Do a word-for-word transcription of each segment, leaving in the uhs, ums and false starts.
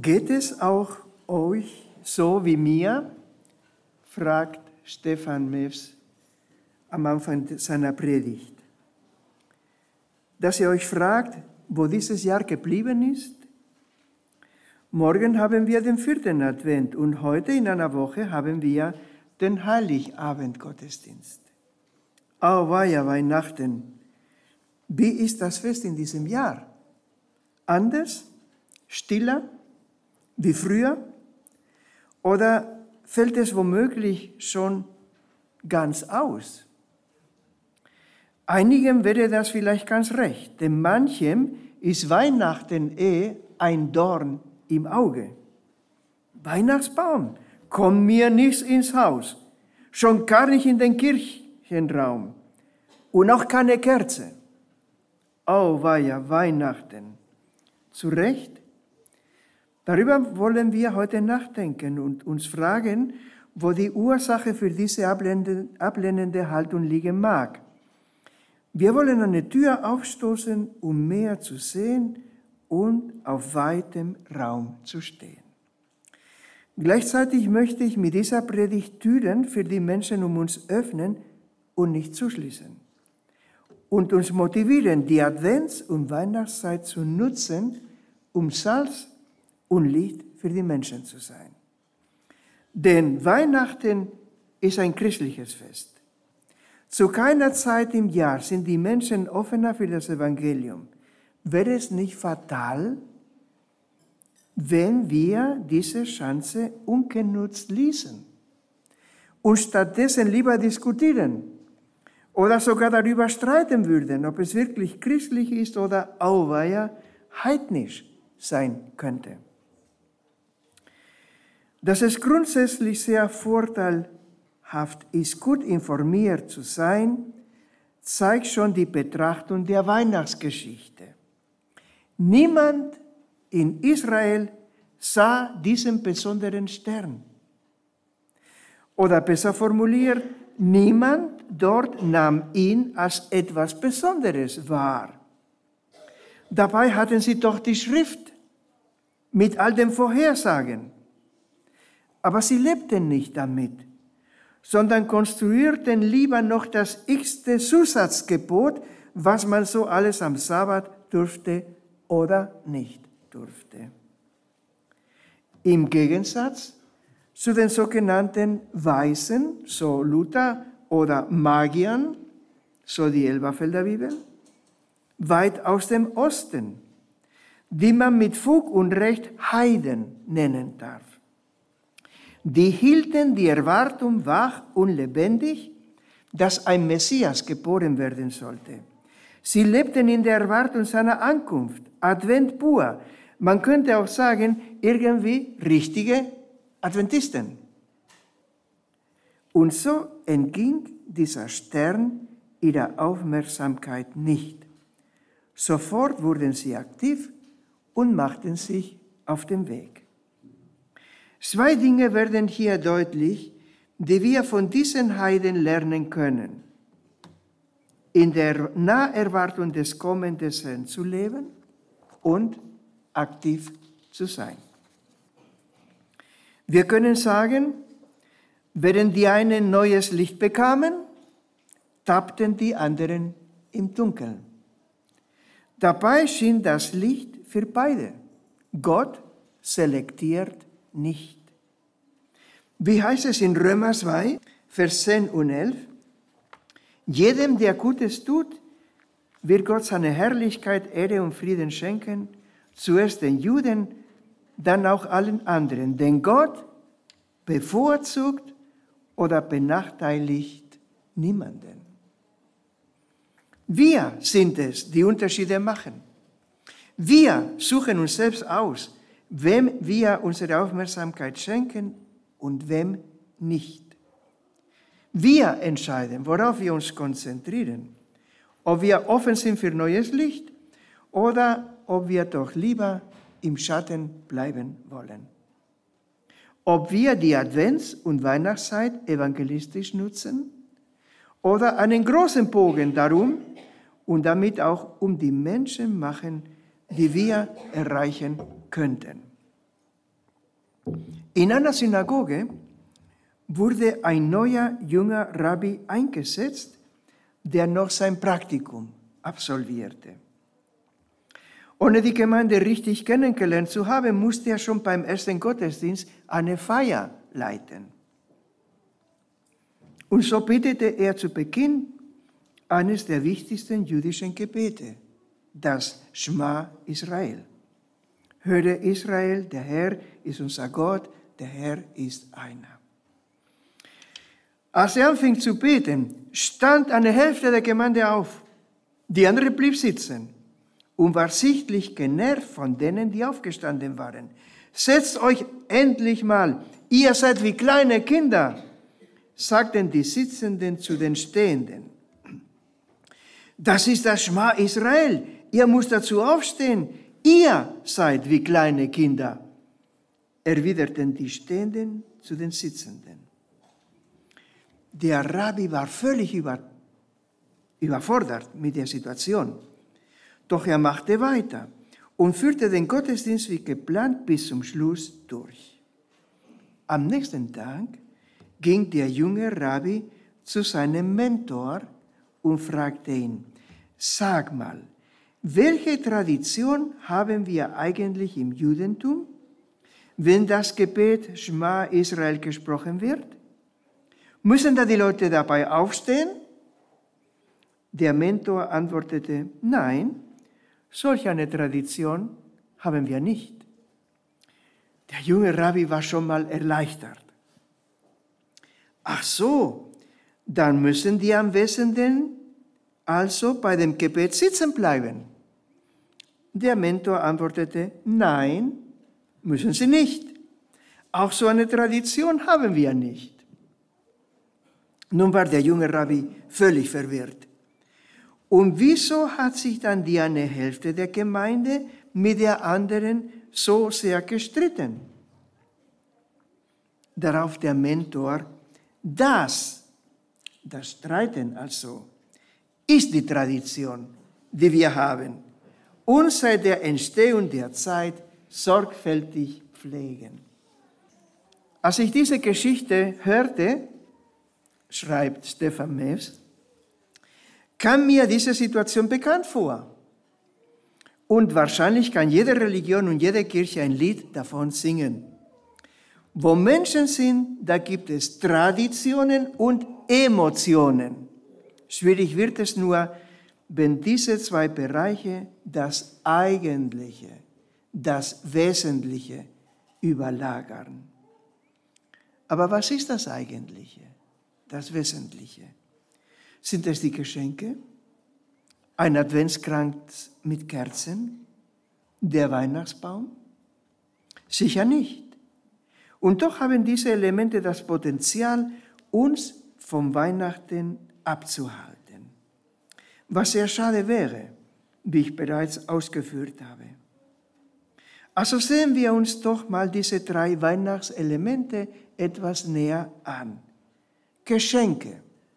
Geht es auch euch so wie mir? Fragt Stefan Mewes am Anfang seiner Predigt. Dass ihr euch fragt, wo dieses Jahr geblieben ist? Morgen haben wir den vierten Advent und heute in einer Woche haben wir den Heiligabend-Gottesdienst. Auweia, Weihnachten. Wie ist das Fest in diesem Jahr? Anders? Stiller? Wie früher? Oder fällt es womöglich schon ganz aus? Einigen wäre das vielleicht ganz recht, denn manchem ist Weihnachten eh ein Dorn im Auge. Weihnachtsbaum, komm mir nicht ins Haus, schon gar nicht in den Kirchenraum und auch keine Kerze. Auweia, Weihnachten. Zu Recht? Darüber wollen wir heute nachdenken und uns fragen, wo die Ursache für diese ablehnende Haltung liegen mag. Wir wollen eine Tür aufstoßen, um mehr zu sehen und auf weitem Raum zu stehen. Gleichzeitig möchte ich mit dieser Predigt Türen für die Menschen um uns öffnen und nicht zuschließen. Und uns motivieren, die Advents- und Weihnachtszeit zu nutzen, um Salz und Licht für die Menschen zu sein. Denn Weihnachten ist ein christliches Fest. Zu keiner Zeit im Jahr sind die Menschen offener für das Evangelium. Wäre es nicht fatal, wenn wir diese Chance ungenutzt ließen und stattdessen lieber diskutieren oder sogar darüber streiten würden, ob es wirklich christlich ist oder auweia heidnisch sein könnte. Dass es grundsätzlich sehr vorteilhaft ist, gut informiert zu sein, zeigt schon die Betrachtung der Weihnachtsgeschichte. Niemand in Israel sah diesen besonderen Stern. Oder besser formuliert, niemand dort nahm ihn als etwas Besonderes wahr. Dabei hatten sie doch die Schrift mit all den Vorhersagen. Aber sie lebten nicht damit, sondern konstruierten lieber noch das x-te Zusatzgebot, was man so alles am Sabbat durfte oder nicht durfte. Im Gegensatz zu den sogenannten Weisen, so Luther, oder Magiern, so die Elberfelder Bibel, weit aus dem Osten, die man mit Fug und Recht Heiden nennen darf. Die hielten die Erwartung wach und lebendig, dass ein Messias geboren werden sollte. Sie lebten in der Erwartung seiner Ankunft, Advent pur. Man könnte auch sagen, irgendwie richtige Adventisten. Und so entging dieser Stern ihrer Aufmerksamkeit nicht. Sofort wurden sie aktiv und machten sich auf den Weg. Zwei Dinge werden hier deutlich, die wir von diesen Heiden lernen können. In der Naherwartung des kommenden Herrn zu leben und aktiv zu sein. Wir können sagen, während die einen neues Licht bekamen, tappten die anderen im Dunkeln. Dabei schien das Licht für beide. Gott selektiert nicht. Wie heißt es in Römer zwei, Vers zehn und elf? Jedem, der Gutes tut, wird Gott seine Herrlichkeit, Ehre und Frieden schenken, zuerst den Juden, dann auch allen anderen. Denn Gott bevorzugt oder benachteiligt niemanden. Wir sind es, die Unterschiede machen. Wir suchen uns selbst aus, wem wir unsere Aufmerksamkeit schenken und wem nicht. Wir entscheiden, worauf wir uns konzentrieren, ob wir offen sind für neues Licht oder ob wir doch lieber im Schatten bleiben wollen. Ob wir die Advents- und Weihnachtszeit evangelistisch nutzen oder einen großen Bogen darum und damit auch um die Menschen machen, die wir erreichen könnten. In einer Synagoge wurde ein neuer, junger Rabbi eingesetzt, der noch sein Praktikum absolvierte. Ohne die Gemeinde richtig kennengelernt zu haben, musste er schon beim ersten Gottesdienst eine Feier leiten. Und so betete er zu Beginn eines der wichtigsten jüdischen Gebete, das Schma Israel. Höre Israel, der Herr ist unser Gott, der Herr ist einer. Als er anfing zu beten, stand eine Hälfte der Gemeinde auf. Die andere blieb sitzen und war sichtlich genervt von denen, die aufgestanden waren. Setzt euch endlich mal, ihr seid wie kleine Kinder, sagten die Sitzenden zu den Stehenden. Das ist das Schma Israel, ihr müsst dazu aufstehen, ihr seid wie kleine Kinder, erwiderten die Stehenden zu den Sitzenden. Der Rabbi war völlig über, überfordert mit der Situation. Doch er machte weiter und führte den Gottesdienst wie geplant bis zum Schluss durch. Am nächsten Tag ging der junge Rabbi zu seinem Mentor und fragte ihn, sag mal, welche Tradition haben wir eigentlich im Judentum, wenn das Gebet Schma Israel gesprochen wird? Müssen da die Leute dabei aufstehen? Der Mentor antwortete, nein, solch eine Tradition haben wir nicht. Der junge Rabbi war schon mal erleichtert. Ach so, dann müssen die Anwesenden also bei dem Gebet sitzen bleiben. Der Mentor antwortete, nein, müssen sie nicht. Auch so eine Tradition haben wir nicht. Nun war der junge Rabbi völlig verwirrt. Und wieso hat sich dann die eine Hälfte der Gemeinde mit der anderen so sehr gestritten? Darauf der Mentor, das, das Streiten also, ist die Tradition, die wir haben und seit der Entstehung der Zeit sorgfältig pflegen. Als ich diese Geschichte hörte, schreibt Stefan Mews, kam mir diese Situation bekannt vor. Und wahrscheinlich kann jede Religion und jede Kirche ein Lied davon singen. Wo Menschen sind, da gibt es Traditionen und Emotionen. Schwierig wird es nur, wenn diese zwei Bereiche das Eigentliche, das Wesentliche überlagern. Aber was ist das Eigentliche, das Wesentliche? Sind es die Geschenke? Ein Adventskranz mit Kerzen? Der Weihnachtsbaum? Sicher nicht. Und doch haben diese Elemente das Potenzial, uns vom Weihnachten abzuhalten. Was sehr schade wäre, wie ich bereits ausgeführt habe. Also sehen wir uns doch mal diese drei Weihnachtselemente etwas näher an. Geschenke.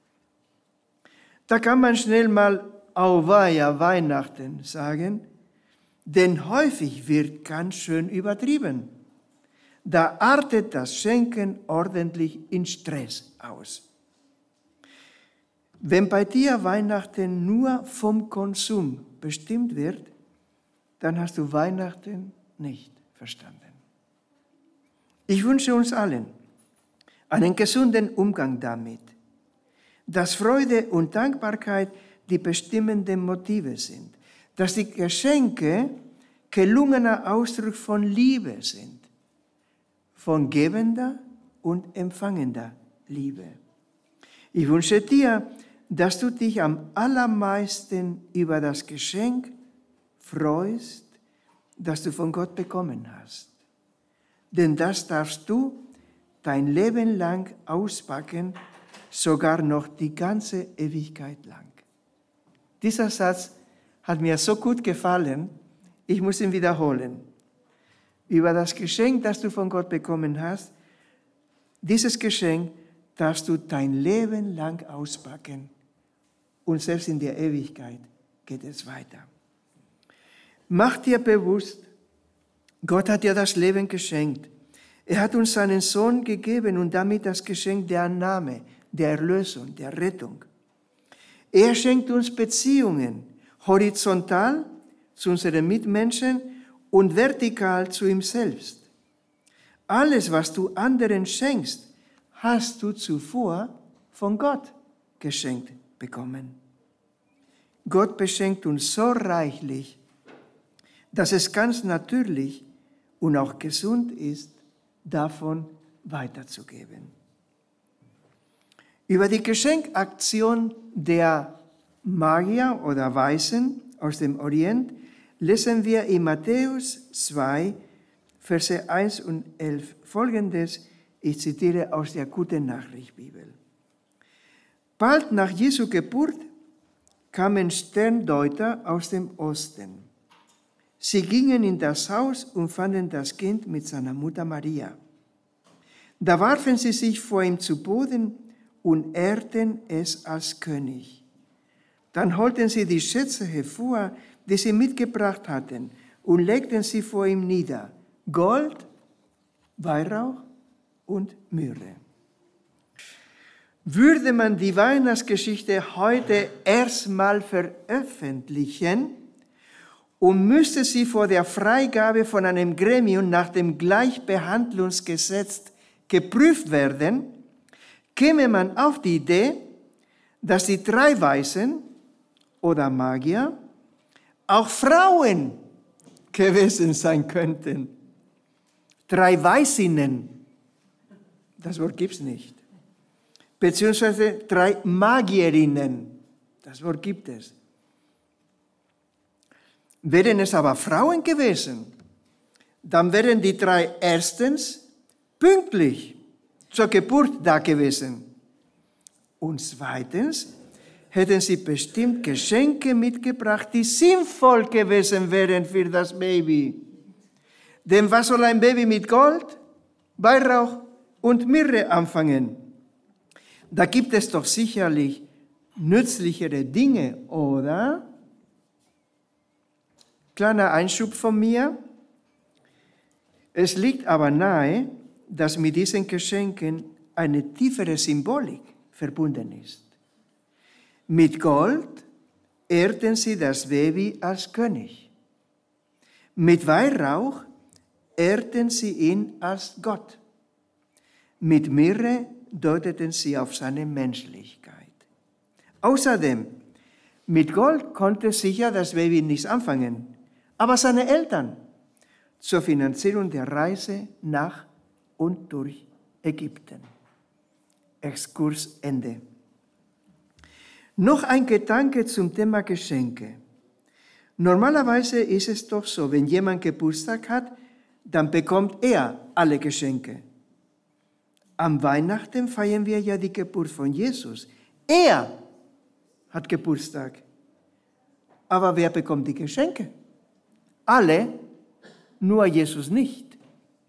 Da kann man schnell mal Auweia Weihnachten sagen, denn häufig wird ganz schön übertrieben. Da artet das Schenken ordentlich in Stress aus. Wenn bei dir Weihnachten nur vom Konsum bestimmt wird, dann hast du Weihnachten nicht verstanden. Ich wünsche uns allen einen gesunden Umgang damit, dass Freude und Dankbarkeit die bestimmenden Motive sind, dass die Geschenke gelungener Ausdruck von Liebe sind, von gebender und empfangender Liebe. Ich wünsche dir, dass du dich am allermeisten über das Geschenk freust, das du von Gott bekommen hast. Denn das darfst du dein Leben lang auspacken, sogar noch die ganze Ewigkeit lang. Dieser Satz hat mir so gut gefallen, ich muss ihn wiederholen. Über das Geschenk, das du von Gott bekommen hast, dieses Geschenk darfst du dein Leben lang auspacken und selbst in der Ewigkeit geht es weiter. Mach dir bewusst, Gott hat dir das Leben geschenkt. Er hat uns seinen Sohn gegeben und damit das Geschenk der Annahme, der Erlösung, der Rettung. Er schenkt uns Beziehungen, horizontal zu unseren Mitmenschen und vertikal zu ihm selbst. Alles, was du anderen schenkst, hast du zuvor von Gott geschenkt bekommen. Gott beschenkt uns so reichlich, dass es ganz natürlich und auch gesund ist, davon weiterzugeben. Über die Geschenkaktion der Magier oder Weisen aus dem Orient lesen wir in Matthäus zwei, Verse eins und elf folgendes. Ich zitiere aus der Guten Nachricht Bibel. Bald nach Jesu Geburt kamen Sterndeuter aus dem Osten. Sie gingen in das Haus und fanden das Kind mit seiner Mutter Maria. Da warfen sie sich vor ihm zu Boden und ehrten es als König. Dann holten sie die Schätze hervor, die sie mitgebracht hatten, und legten sie vor ihm nieder: Gold, Weihrauch und Myrrhe. Würde man die Weihnachtsgeschichte heute erstmal veröffentlichen und müsste sie vor der Freigabe von einem Gremium nach dem Gleichbehandlungsgesetz geprüft werden, käme man auf die Idee, dass die drei Weisen oder Magier auch Frauen gewesen sein könnten. Drei Weisinnen, das Wort gibt es nicht. Beziehungsweise drei Magierinnen, das Wort gibt es. Wären es aber Frauen gewesen, dann wären die drei erstens pünktlich zur Geburt da gewesen. Und zweitens hätten sie bestimmt Geschenke mitgebracht, die sinnvoll gewesen wären für das Baby. Denn was soll ein Baby mit Gold, Weihrauch und Myrrhe anfangen? Da gibt es doch sicherlich nützlichere Dinge, oder? Kleiner Einschub von mir. Es liegt aber nahe, dass mit diesen Geschenken eine tiefere Symbolik verbunden ist. Mit Gold ehrten sie das Baby als König. Mit Weihrauch ehrten sie ihn als Gott. Mit Myrrhe deuteten sie auf seine Menschlichkeit. Außerdem, mit Gold konnte sicher das Baby nichts anfangen, aber seine Eltern zur Finanzierung der Reise nach und durch Ägypten. Exkurs Ende. Noch ein Gedanke zum Thema Geschenke. Normalerweise ist es doch so, wenn jemand Geburtstag hat, dann bekommt er alle Geschenke. Am Weihnachten feiern wir ja die Geburt von Jesus. Er hat Geburtstag. Aber wer bekommt die Geschenke? Alle, nur Jesus nicht.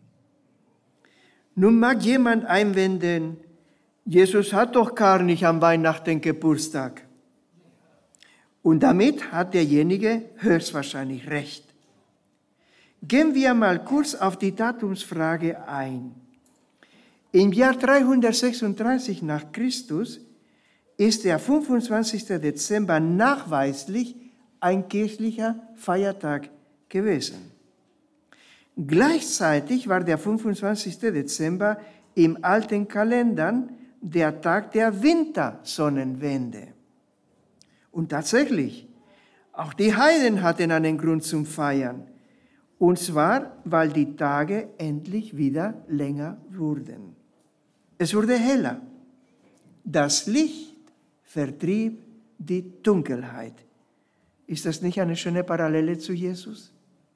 Nun mag jemand einwenden, Jesus hat doch gar nicht am Weihnachten Geburtstag. Und damit hat derjenige höchstwahrscheinlich recht. Gehen wir mal kurz auf die Datumsfrage ein. Im Jahr dreihundertsechsunddreißig nach Christus ist der fünfundzwanzigster Dezember nachweislich ein kirchlicher Feiertag gewesen. Gleichzeitig war der fünfundzwanzigster Dezember im alten Kalender der Tag der Wintersonnenwende. Und tatsächlich, auch die Heiden hatten einen Grund zum Feiern. Und zwar, weil die Tage endlich wieder länger wurden. Es wurde heller. Das Licht vertrieb die Dunkelheit. Ist das nicht eine schöne Parallele zu Jesus?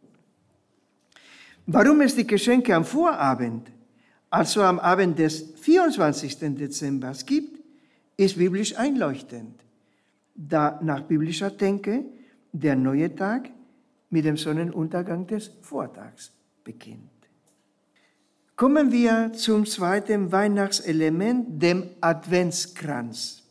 Warum es die Geschenke am Vorabend, also am Abend des vierundzwanzigsten Dezember gibt, ist biblisch einleuchtend, da nach biblischer Denke der neue Tag mit dem Sonnenuntergang des Vortags beginnt. Kommen wir zum zweiten Weihnachtselement, dem Adventskranz.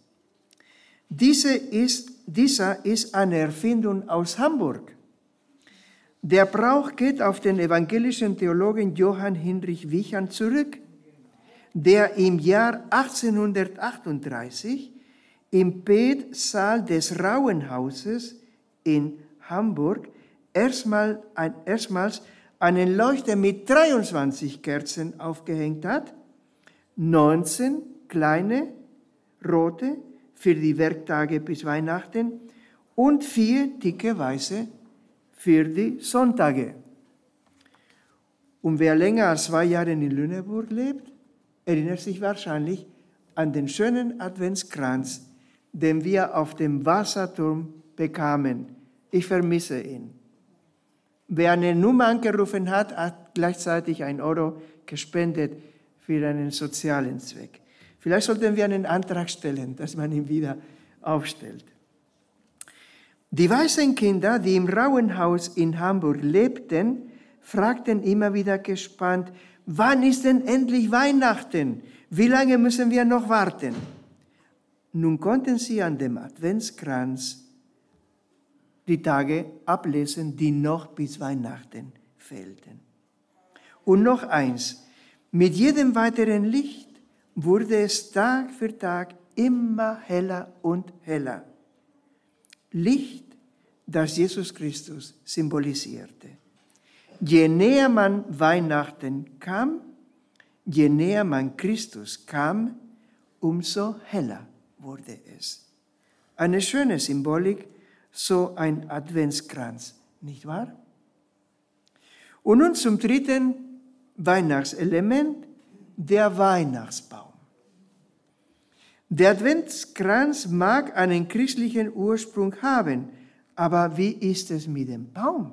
Diese ist, dieser ist eine Erfindung aus Hamburg. Der Brauch geht auf den evangelischen Theologen Johann Hinrich Wichern zurück, der im Jahr achtzehnhundertachtunddreißig im Betsaal des Rauhenhauses in Hamburg erstmal ein, erstmals einen Leuchter mit dreiundzwanzig Kerzen aufgehängt hat, neunzehn kleine, rote für die Werktage bis Weihnachten und vier dicke weiße für die Sonntage. Und wer länger als zwei Jahre in Lüneburg lebt, erinnert sich wahrscheinlich an den schönen Adventskranz, den wir auf dem Wasserturm bekamen. Ich vermisse ihn. Wer eine Nummer angerufen hat, hat gleichzeitig ein Euro gespendet für einen sozialen Zweck. Vielleicht sollten wir einen Antrag stellen, dass man ihn wieder aufstellt. Die weißen Kinder, die im Rauhenhaus in Hamburg lebten, fragten immer wieder gespannt, wann ist denn endlich Weihnachten? Wie lange müssen wir noch warten? Nun konnten sie an dem Adventskranz die Tage ablesen, die noch bis Weihnachten fehlten. Und noch eins, mit jedem weiteren Licht wurde es Tag für Tag immer heller und heller. Licht, das Jesus Christus symbolisierte. Je näher man Weihnachten kam, je näher man Christus kam, umso heller wurde es. Eine schöne Symbolik, so ein Adventskranz, nicht wahr? Und nun zum dritten Weihnachtselement, der Weihnachtsbaum. Der Adventskranz mag einen christlichen Ursprung haben, aber wie ist es mit dem Baum?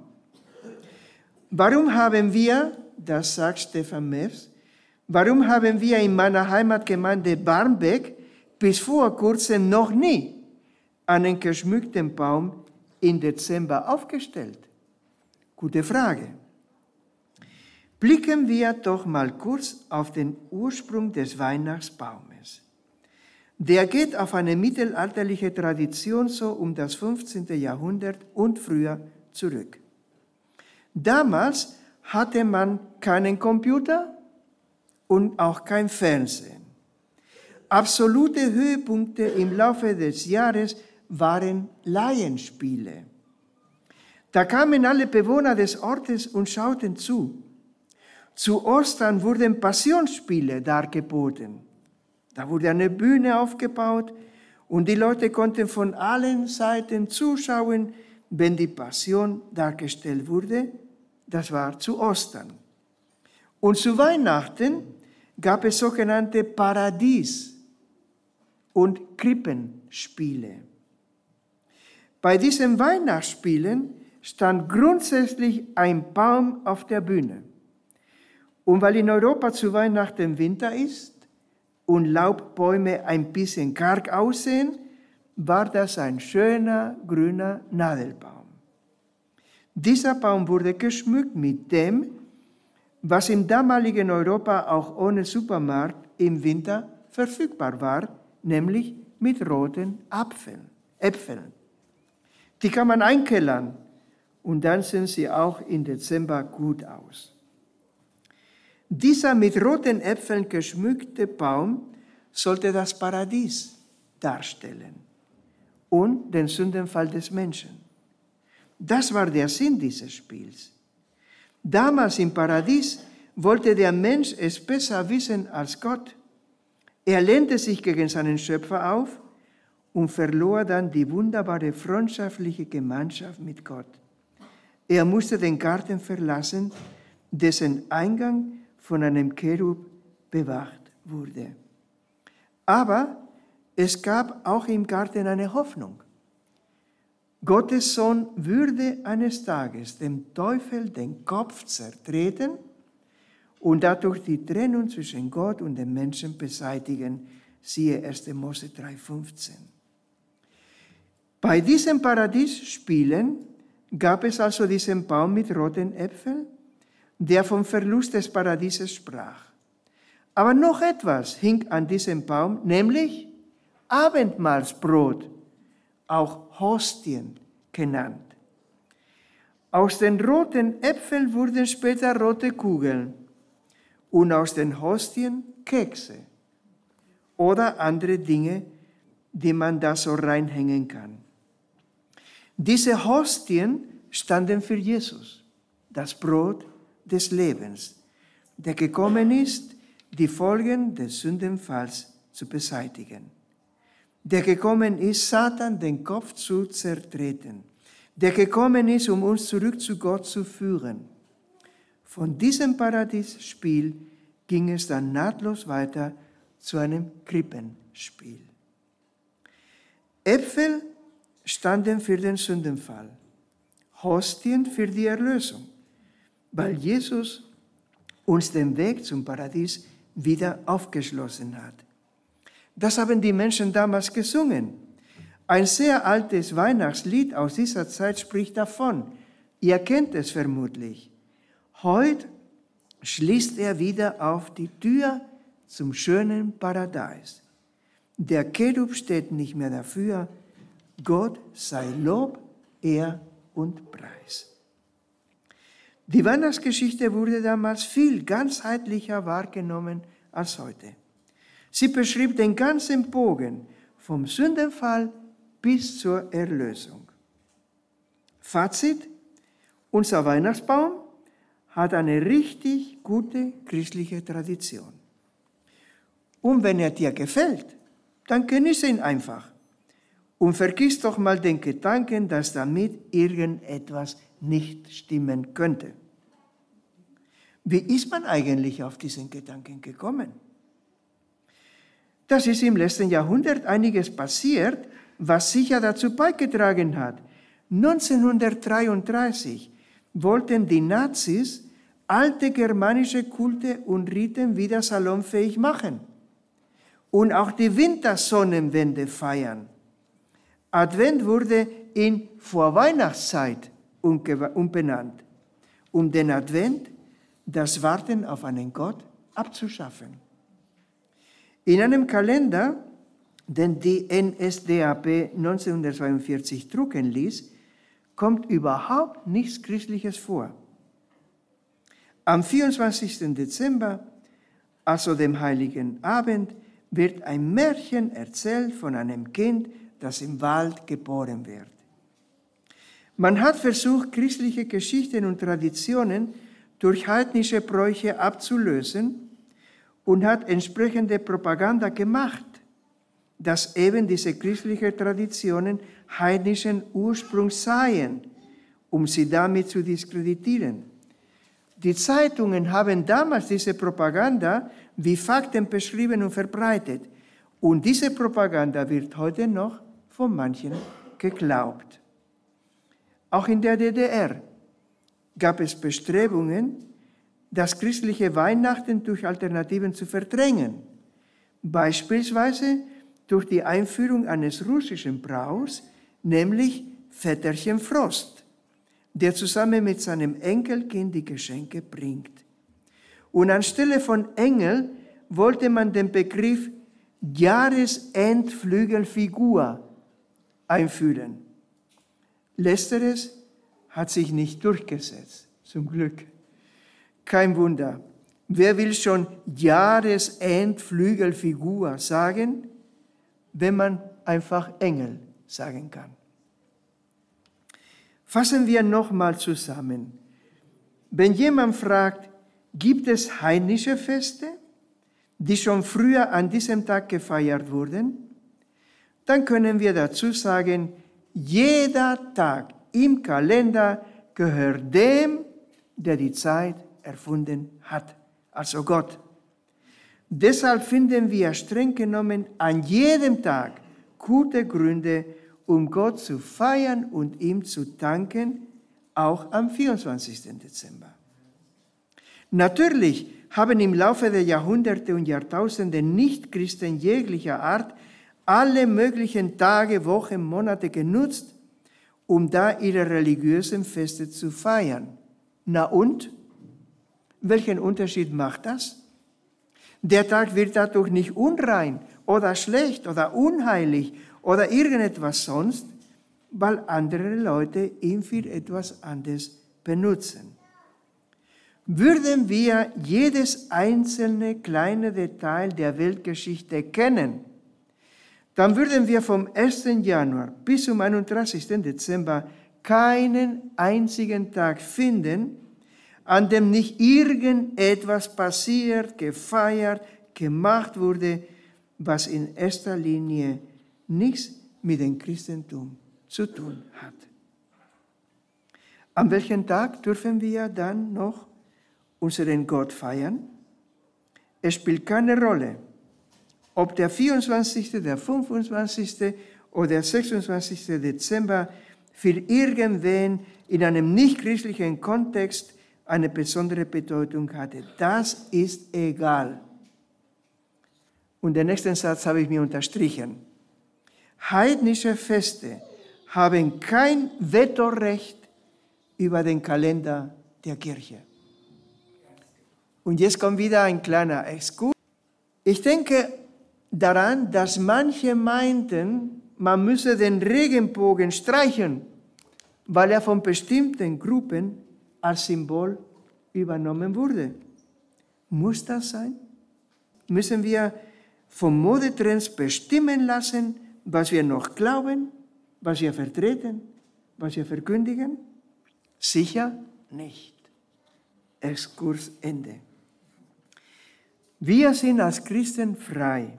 Warum haben wir, das sagt Stefan Mewes, warum haben wir in meiner Heimatgemeinde Barmbek bis vor kurzem noch nie einen geschmückten Baum im Dezember aufgestellt? Gute Frage. Blicken wir doch mal kurz auf den Ursprung des Weihnachtsbaumes. Der geht auf eine mittelalterliche Tradition so um das fünfzehnte Jahrhundert und früher zurück. Damals hatte man keinen Computer und auch kein Fernsehen. Absolute Höhepunkte im Laufe des Jahres waren Laienspiele. Da kamen alle Bewohner des Ortes und schauten zu. Zu Ostern wurden Passionsspiele dargeboten. Da wurde eine Bühne aufgebaut und die Leute konnten von allen Seiten zuschauen, wenn die Passion dargestellt wurde. Das war zu Ostern. Und zu Weihnachten gab es sogenannte Paradies- und Krippenspiele. Bei diesen Weihnachtsspielen stand grundsätzlich ein Baum auf der Bühne. Und weil in Europa zu Weihnachten Winter ist und Laubbäume ein bisschen karg aussehen, war das ein schöner grüner Nadelbaum. Dieser Baum wurde geschmückt mit dem, was im damaligen Europa auch ohne Supermarkt im Winter verfügbar war, nämlich mit roten Apfeln, Äpfeln. Die kann man einkellern und dann sehen sie auch im Dezember gut aus. Dieser mit roten Äpfeln geschmückte Baum sollte das Paradies darstellen und den Sündenfall des Menschen. Das war der Sinn dieses Spiels. Damals im Paradies wollte der Mensch es besser wissen als Gott. Er lehnte sich gegen seinen Schöpfer auf und verlor dann die wunderbare freundschaftliche Gemeinschaft mit Gott. Er musste den Garten verlassen, dessen Eingang von einem Cherub bewacht wurde. Aber es gab auch im Garten eine Hoffnung. Gottes Sohn würde eines Tages dem Teufel den Kopf zertreten und dadurch die Trennung zwischen Gott und dem Menschen beseitigen. Siehe erster Mose drei fünfzehn. Bei diesen Paradiesspielen gab es also diesen Baum mit roten Äpfeln, der vom Verlust des Paradieses sprach. Aber noch etwas hing an diesem Baum, nämlich Abendmahlsbrot, auch Hostien genannt. Aus den roten Äpfeln wurden später rote Kugeln und aus den Hostien Kekse oder andere Dinge, die man da so reinhängen kann. Diese Hostien standen für Jesus, das Brot des Lebens, der gekommen ist, die Folgen des Sündenfalls zu beseitigen, der gekommen ist, Satan den Kopf zu zertreten, der gekommen ist, um uns zurück zu Gott zu führen. Von diesem Paradiesspiel ging es dann nahtlos weiter zu einem Krippenspiel. Äpfel standen für den Sündenfall, Hostien für die Erlösung, weil Jesus uns den Weg zum Paradies wieder aufgeschlossen hat. Das haben die Menschen damals gesungen. Ein sehr altes Weihnachtslied aus dieser Zeit spricht davon. Ihr kennt es vermutlich. Heute schließt er wieder auf die Tür zum schönen Paradies. Der Cherub steht nicht mehr dafür. Gott sei Lob, Ehr und Preis. Die Weihnachtsgeschichte wurde damals viel ganzheitlicher wahrgenommen als heute. Sie beschrieb den ganzen Bogen vom Sündenfall bis zur Erlösung. Fazit: Unser Weihnachtsbaum hat eine richtig gute christliche Tradition. Und wenn er dir gefällt, dann genieße ihn einfach. Und vergiss doch mal den Gedanken, dass damit irgendetwas nicht stimmen könnte. Wie ist man eigentlich auf diesen Gedanken gekommen? Das ist im letzten Jahrhundert einiges passiert, was sicher dazu beigetragen hat. neunzehnhundertdreiunddreißig wollten die Nazis alte germanische Kulte und Riten wieder salonfähig machen und auch die Wintersonnenwende feiern. Advent wurde in Vorweihnachtszeit umbenannt, um den Advent, das Warten auf einen Gott, abzuschaffen. In einem Kalender, den die N S D A P neunzehnhundertzweiundvierzig drucken ließ, kommt überhaupt nichts Christliches vor. Am vierundzwanzigsten Dezember, also dem Heiligen Abend, wird ein Märchen erzählt von einem Kind, das im Wald geboren wird. Man hat versucht, christliche Geschichten und Traditionen durch heidnische Bräuche abzulösen und hat entsprechende Propaganda gemacht, dass eben diese christlichen Traditionen heidnischen Ursprungs seien, um sie damit zu diskreditieren. Die Zeitungen haben damals diese Propaganda wie Fakten beschrieben und verbreitet. Und diese Propaganda wird heute noch von manchen geglaubt. Auch in der D D R gab es Bestrebungen, das christliche Weihnachten durch Alternativen zu verdrängen. Beispielsweise durch die Einführung eines russischen Brauchs, nämlich Väterchen Frost, der zusammen mit seinem Enkelkind die Geschenke bringt. Und anstelle von Engel wollte man den Begriff Jahresendflügelfigur einführen. Letzteres hat sich nicht durchgesetzt, zum Glück. Kein Wunder. Wer will schon Jahresendflügelfigur sagen, wenn man einfach Engel sagen kann? Fassen wir nochmal zusammen. Wenn jemand fragt, gibt es heidnische Feste, die schon früher an diesem Tag gefeiert wurden, dann können wir dazu sagen, jeder Tag im Kalender gehört dem, der die Zeit erfunden hat, also Gott. Deshalb finden wir streng genommen an jedem Tag gute Gründe, um Gott zu feiern und ihm zu danken, auch am vierundzwanzigsten Dezember. Natürlich haben im Laufe der Jahrhunderte und Jahrtausende Nichtchristen jeglicher Art alle möglichen Tage, Wochen, Monate genutzt, um da ihre religiösen Feste zu feiern. Na und? Welchen Unterschied macht das? Der Tag wird dadurch nicht unrein oder schlecht oder unheilig oder irgendetwas sonst, weil andere Leute ihn für etwas anderes benutzen. Würden wir jedes einzelne kleine Detail der Weltgeschichte kennen, dann würden wir vom ersten Januar bis zum einunddreißigsten Dezember keinen einzigen Tag finden, an dem nicht irgendetwas passiert, gefeiert, gemacht wurde, was in erster Linie nichts mit dem Christentum zu tun hat. An welchem Tag dürfen wir dann noch unseren Gott feiern? Es spielt keine Rolle, ob der vierundzwanzigste, der fünfundzwanzigste oder der sechsundzwanzigste Dezember für irgendwen in einem nichtchristlichen Kontext eine besondere Bedeutung hatte. Das ist egal. Und den nächsten Satz habe ich mir unterstrichen. Heidnische Feste haben kein Vetorecht über den Kalender der Kirche. Und jetzt kommt wieder ein kleiner Exkurs. Ich denke daran, dass manche meinten, man müsse den Regenbogen streichen, weil er von bestimmten Gruppen als Symbol übernommen wurde. Muss das sein? Müssen wir von Modetrends bestimmen lassen, was wir noch glauben, was wir vertreten, was wir verkündigen? Sicher nicht. Exkurs Ende. Wir sind als Christen frei.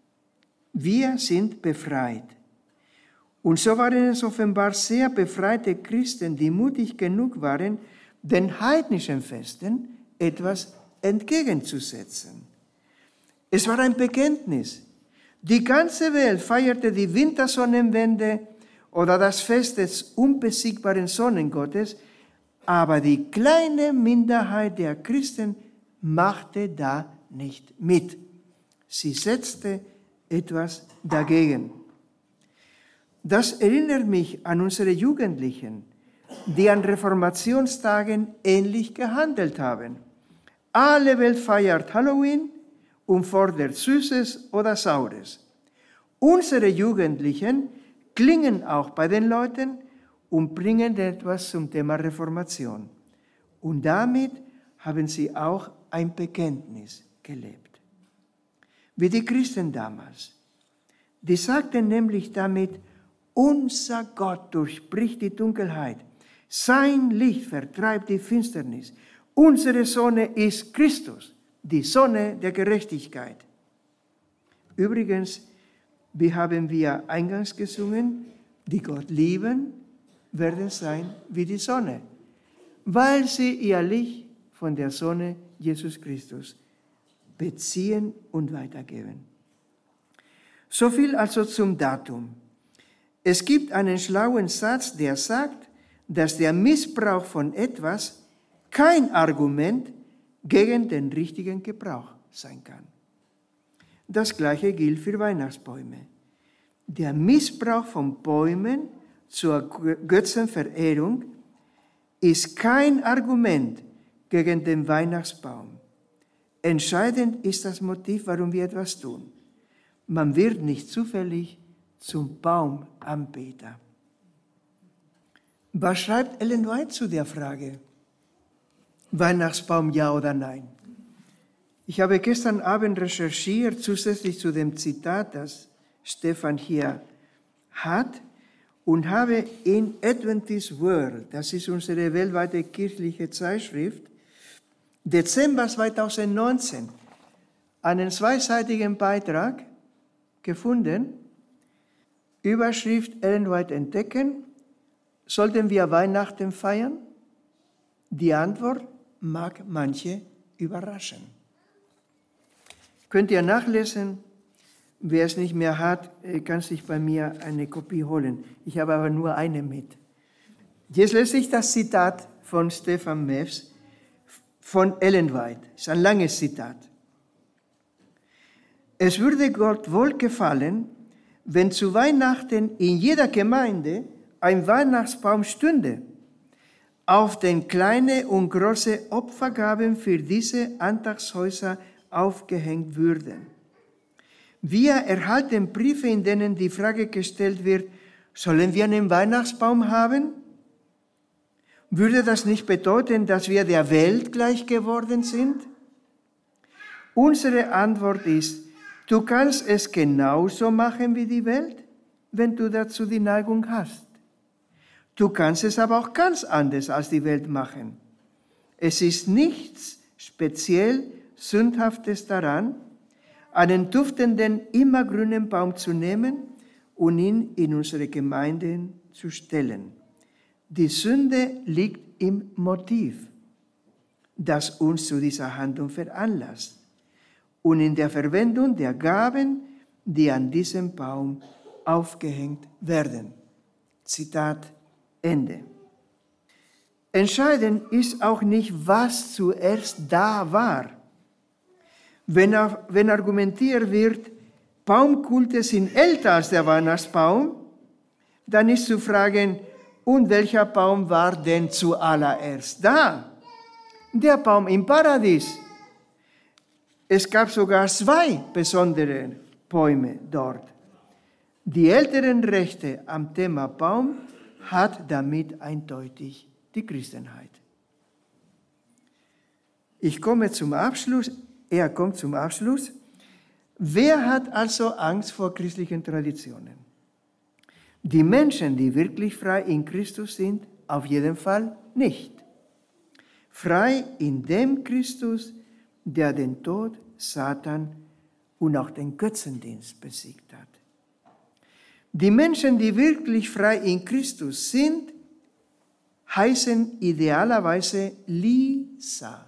Wir sind befreit. Und so waren es offenbar sehr befreite Christen, die mutig genug waren, den heidnischen Festen etwas entgegenzusetzen. Es war ein Bekenntnis. Die ganze Welt feierte die Wintersonnenwende oder das Fest des unbesiegbaren Sonnengottes, aber die kleine Minderheit der Christen machte da nicht mit. Sie setzte etwas dagegen. Das erinnert mich an unsere Jugendlichen, die an Reformationstagen ähnlich gehandelt haben. Alle Welt feiert Halloween und fordert Süßes oder Saures. Unsere Jugendlichen klingen auch bei den Leuten und bringen etwas zum Thema Reformation. Und damit haben sie auch ein Bekenntnis gelebt. Wie die Christen damals. Die sagten nämlich damit, unser Gott durchbricht die Dunkelheit. Sein Licht vertreibt die Finsternis. Unsere Sonne ist Christus, die Sonne der Gerechtigkeit. Übrigens, wie haben wir eingangs gesungen, die Gott lieben, werden sein wie die Sonne, weil sie ihr Licht von der Sonne Jesus Christus beziehen und weitergeben. So viel also zum Datum. Es gibt einen schlauen Satz, der sagt, dass der Missbrauch von etwas kein Argument gegen den richtigen Gebrauch sein kann. Das Gleiche gilt für Weihnachtsbäume. Der Missbrauch von Bäumen zur Götzenverehrung ist kein Argument gegen den Weihnachtsbaum. Entscheidend ist das Motiv, warum wir etwas tun. Man wird nicht zufällig zum Baumanbeter. Was schreibt Ellen White zu der Frage? Weihnachtsbaum ja oder nein? Ich habe gestern Abend recherchiert, zusätzlich zu dem Zitat, das Stefan hier hat, und habe in Adventist World, das ist unsere weltweite kirchliche Zeitschrift, Dezember zweitausendneunzehn, einen zweiseitigen Beitrag gefunden, Überschrift Ellen White entdecken, sollten wir Weihnachten feiern? Die Antwort mag manche überraschen. Könnt ihr nachlesen, wer es nicht mehr hat, kann sich bei mir eine Kopie holen. Ich habe aber nur eine mit. Jetzt lese ich das Zitat von Stefan Mewes von Ellen White. Das ist ein langes Zitat. Es würde Gott wohl gefallen, wenn zu Weihnachten in jeder Gemeinde ein Weihnachtsbaum stünde, auf den kleine und große Opfergaben für diese Alltagshäuser aufgehängt würden. Wir erhalten Briefe, in denen die Frage gestellt wird, sollen wir einen Weihnachtsbaum haben? Würde das nicht bedeuten, dass wir der Welt gleich geworden sind? Unsere Antwort ist, du kannst es genauso machen wie die Welt, wenn du dazu die Neigung hast. Du kannst es aber auch ganz anders als die Welt machen. Es ist nichts speziell Sündhaftes daran, einen duftenden, immergrünen Baum zu nehmen und ihn in unsere Gemeinden zu stellen. Die Sünde liegt im Motiv, das uns zu dieser Handlung veranlasst, und in der Verwendung der Gaben, die an diesem Baum aufgehängt werden. Zitat Ende. Entscheidend ist auch nicht, was zuerst da war. Wenn, wenn argumentiert wird, Baumkulte sind älter als der Weihnachtsbaum, dann ist zu fragen, und welcher Baum war denn zuallererst da? Der Baum im Paradies. Es gab sogar zwei besondere Bäume dort. Die älteren Rechte am Thema Baum hat damit eindeutig die Christenheit. Ich komme zum Abschluss, er kommt zum Abschluss. Wer hat also Angst vor christlichen Traditionen? Die Menschen, die wirklich frei in Christus sind, auf jeden Fall nicht. Frei in dem Christus, der den Tod, Satan und auch den Götzendienst besiegt hat. Die Menschen, die wirklich frei in Christus sind, heißen idealerweise Lisa.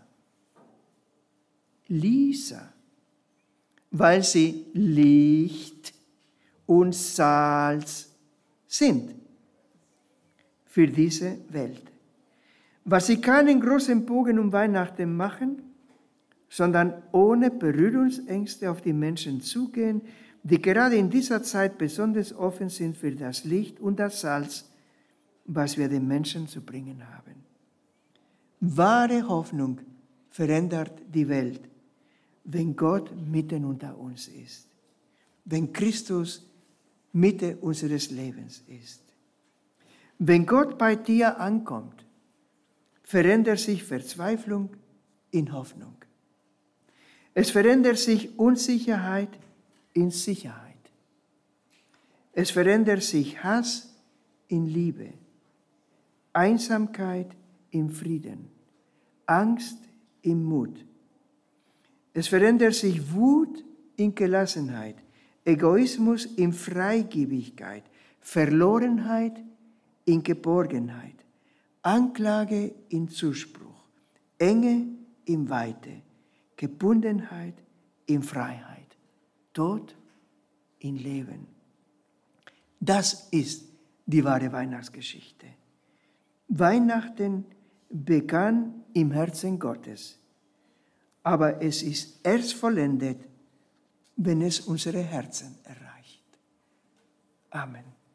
Lisa, weil sie Licht und Salz sind für diese Welt. Was sie keinen großen Bogen um Weihnachten machen, sondern ohne Berührungsängste auf die Menschen zugehen, die gerade in dieser Zeit besonders offen sind für das Licht und das Salz, was wir den Menschen zu bringen haben. Wahre Hoffnung verändert die Welt, wenn Gott mitten unter uns ist, wenn Christus Mitte unseres Lebens ist. Wenn Gott bei dir ankommt, verändert sich Verzweiflung in Hoffnung. Es verändert sich Unsicherheit in Sicherheit. Es verändert sich Hass in Liebe, Einsamkeit in Frieden, Angst in Mut. Es verändert sich Wut in Gelassenheit, Egoismus in Freigebigkeit, Verlorenheit in Geborgenheit, Anklage in Zuspruch, Enge in Weite, Gebundenheit in Freiheit, Tod in Leben. Das ist die wahre Weihnachtsgeschichte. Weihnachten begann im Herzen Gottes, aber es ist erst vollendet, wenn es unsere Herzen erreicht. Amen.